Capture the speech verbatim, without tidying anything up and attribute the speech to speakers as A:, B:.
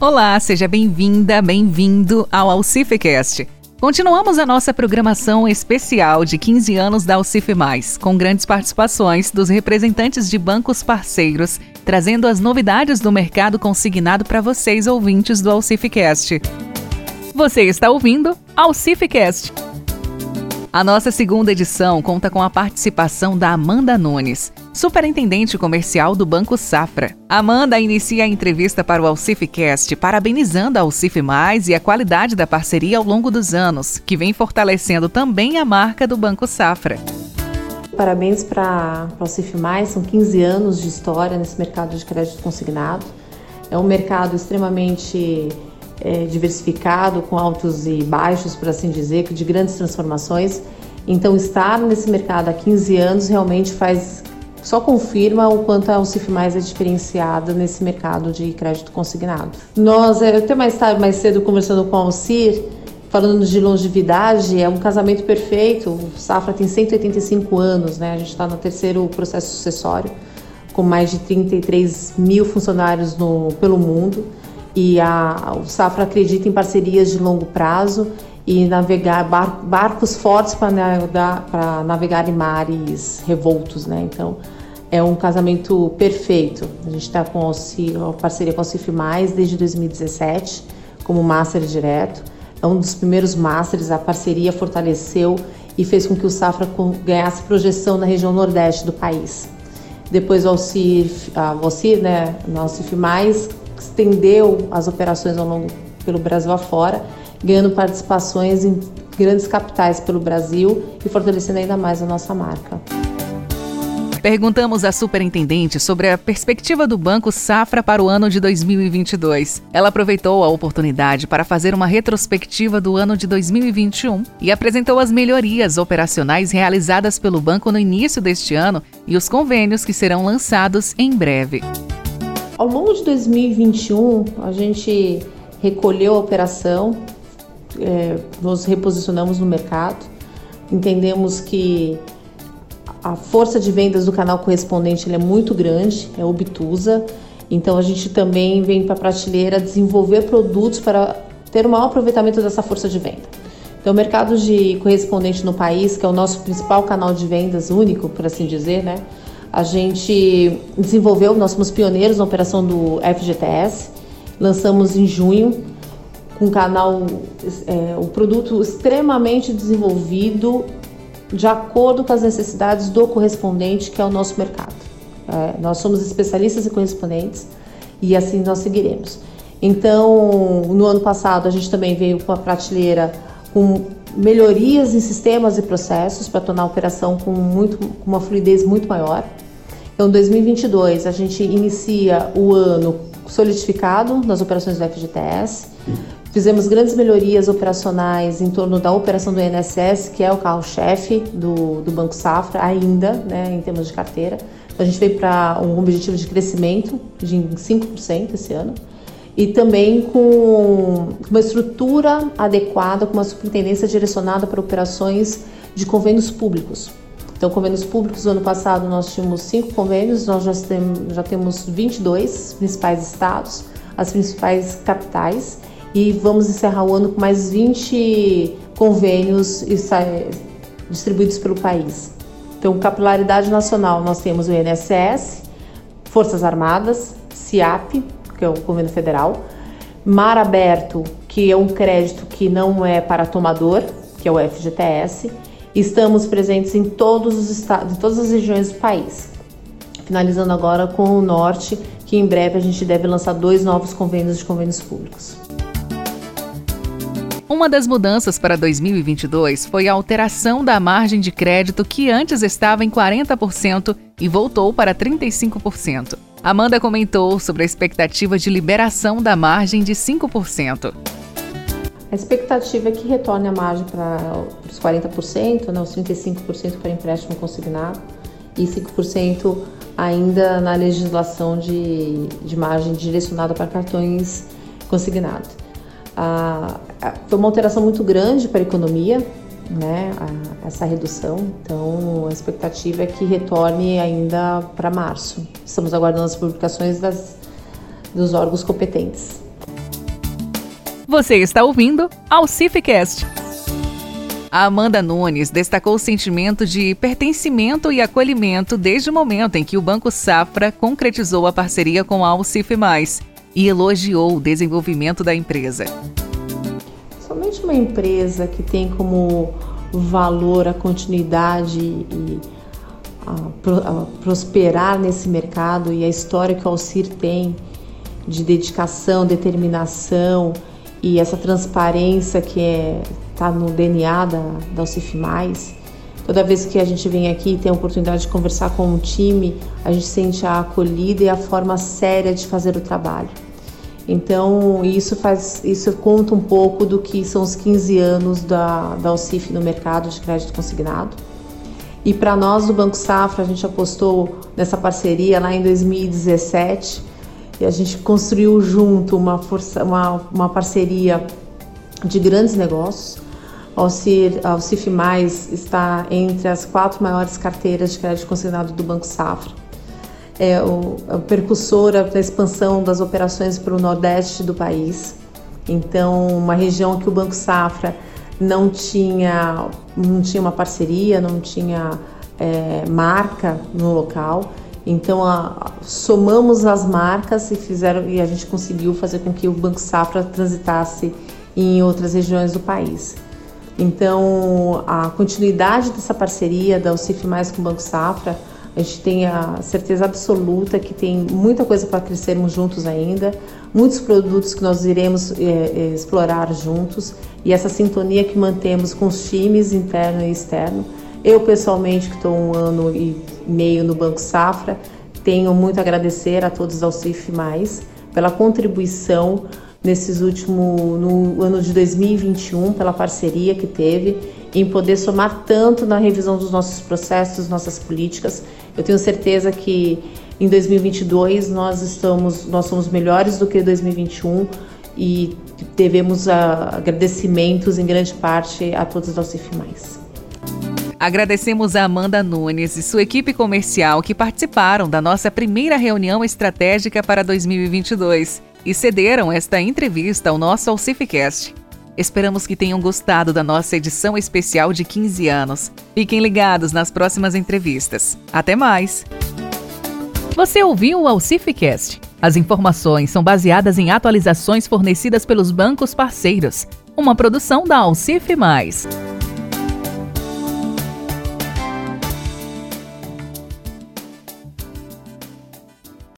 A: Olá, seja bem-vinda, bem-vindo ao AucifiCast. Continuamos a nossa programação especial de quinze anos da Aucif Mais, com grandes participações dos representantes de bancos parceiros, trazendo as novidades do mercado consignado para vocês, ouvintes do AucifiCast. Você está ouvindo AucifiCast. A nossa segunda edição conta com a participação da Amanda Nunes, superintendente comercial do Banco Safra. Amanda inicia a entrevista para o AucifiCast parabenizando a Aucif Mais e a qualidade da parceria ao longo dos anos, que vem fortalecendo também a marca do Banco Safra.
B: Parabéns para a Aucif Mais, são quinze anos de história nesse mercado de crédito consignado. É um mercado extremamente é, diversificado, com altos e baixos, por assim dizer, de grandes transformações. Então, estar nesse mercado há quinze anos realmente faz... só confirma o quanto a Aucif Mais é diferenciada nesse mercado de crédito consignado. Nós, até mais tarde, mais cedo, conversando com a Alcir, falando de longevidade, é um casamento perfeito. O Safra tem cento e oitenta e cinco anos, né? A gente está no terceiro processo sucessório, com mais de trinta e três mil funcionários no, pelo mundo. E a, o Safra acredita em parcerias de longo prazo e navegar bar, barcos fortes para navegar em mares revoltos, né? Então, é um casamento perfeito. A gente está com a parceria com a Aucif Mais desde dois mil e dezessete, como Master direto. É um dos primeiros Masters, a parceria fortaleceu e fez com que o Safra ganhasse projeção na região nordeste do país. Depois o Aucif, a Aucif, né, na Aucif Mais, estendeu as operações ao longo pelo Brasil afora, ganhando participações em grandes capitais pelo Brasil e fortalecendo ainda mais a nossa marca.
A: Perguntamos à superintendente sobre a perspectiva do Banco Safra para o ano de dois mil e vinte e dois. Ela aproveitou a oportunidade para fazer uma retrospectiva do ano de dois mil e vinte e um e apresentou as melhorias operacionais realizadas pelo banco no início deste ano e os convênios que serão lançados em breve.
B: Ao longo de dois mil e vinte e um, a gente recolheu a operação, é, nos reposicionamos no mercado, entendemos que a força de vendas do canal correspondente ele é muito grande, é obtusa, então a gente também vem para a prateleira desenvolver produtos para ter o maior aproveitamento dessa força de venda. Então o mercado de correspondente no país, que é o nosso principal canal de vendas único, por assim dizer, né? A gente desenvolveu, nós somos pioneiros na operação do F G T S, lançamos em junho, com um canal, é, um produto extremamente desenvolvido, de acordo com as necessidades do correspondente, que é o nosso mercado. É, nós somos especialistas em correspondentes e assim nós seguiremos. Então, no ano passado, a gente também veio com a prateleira com melhorias em sistemas e processos para tornar a operação com, muito, com uma fluidez muito maior. Então, em dois mil e vinte e dois, a gente inicia o ano solidificado nas operações do F G T S. Fizemos grandes melhorias operacionais em torno da operação do I N S S, que é o carro-chefe do, do Banco Safra, ainda, né, em termos de carteira. Então, a gente veio para um objetivo de crescimento de cinco por cento esse ano. E também com uma estrutura adequada, com uma superintendência direcionada para operações de convênios públicos. Então, convênios públicos, no ano passado nós tínhamos cinco convênios, nós já temos, já temos vinte e dois principais estados, as principais capitais, e vamos encerrar o ano com mais vinte convênios distribuídos pelo país. Então, capilaridade nacional, nós temos o I N S S, Forças Armadas, SIAP, que é o convênio federal, Mar Aberto, que é um crédito que não é para tomador, que é o F G T S. Estamos presentes em todos os estados, em todas as regiões do país. Finalizando agora com o Norte, que em breve a gente deve lançar dois novos convênios de convênios públicos.
A: Uma das mudanças para dois mil e vinte e dois foi a alteração da margem de crédito, que antes estava em quarenta por cento e voltou para trinta e cinco por cento. Amanda comentou sobre a expectativa de liberação da margem de cinco por cento.
B: A expectativa é que retorne a margem para os quarenta por cento, né, os trinta e cinco por cento para empréstimo consignado e cinco por cento ainda na legislação de, de margem direcionada para cartões consignados. Ah, foi uma alteração muito grande para a economia, né, a, essa redução, então a expectativa é que retorne ainda para março. Estamos aguardando as publicações das, dos órgãos competentes.
A: Você está ouvindo AlciFcast. A Amanda Nunes destacou o sentimento de pertencimento e acolhimento desde o momento em que o Banco Safra concretizou a parceria com a Alcif Mais e elogiou o desenvolvimento da empresa.
B: Somente uma empresa que tem como valor a continuidade e a, a prosperar nesse mercado e a história que o Alcir tem de dedicação, determinação e essa transparência que é está no D N A da, da Alcif Mais. Toda vez que a gente vem aqui e tem a oportunidade de conversar com o time, a gente sente a acolhida e a forma séria de fazer o trabalho. Então, isso, faz, isso conta um pouco do que são os quinze anos da, da Alcif no mercado de crédito consignado. E para nós do Banco Safra, a gente apostou nessa parceria lá em dois mil e dezessete e a gente construiu junto uma, força, uma, uma parceria de grandes negócios. A Alcif Mais está entre as quatro maiores carteiras de crédito consignado do Banco Safra. É o, a percussora da expansão das operações para o nordeste do país. Então, uma região que o Banco Safra não tinha, não tinha uma parceria, não tinha é, marca no local. Então, a, somamos as marcas e, fizeram, e a gente conseguiu fazer com que o Banco Safra transitasse em outras regiões do país. Então, a continuidade dessa parceria da Alcif Mais com o Banco Safra, a gente tem a certeza absoluta que tem muita coisa para crescermos juntos ainda, muitos produtos que nós iremos é, é, explorar juntos e essa sintonia que mantemos com os times interno e externo. Eu, pessoalmente, que estou um ano e meio no Banco Safra, tenho muito a agradecer a todos da Alcif Mais pela contribuição nesses últimos, no ano de dois mil e vinte e um, pela parceria que teve, em poder somar tanto na revisão dos nossos processos, nossas políticas. Eu tenho certeza que em dois mil e vinte e dois nós, estamos, nós somos melhores do que dois mil e vinte e um e devemos a, agradecimentos em grande parte a todos da Alcif Mais.
A: Agradecemos a Amanda Nunes e sua equipe comercial que participaram da nossa primeira reunião estratégica para dois mil e vinte e dois. E cederam esta entrevista ao nosso AlciFcast. Esperamos que tenham gostado da nossa edição especial de quinze anos. Fiquem ligados nas próximas entrevistas. Até mais! Você ouviu o AlciFcast. As informações são baseadas em atualizações fornecidas pelos bancos parceiros. Uma produção da Alcif Mais.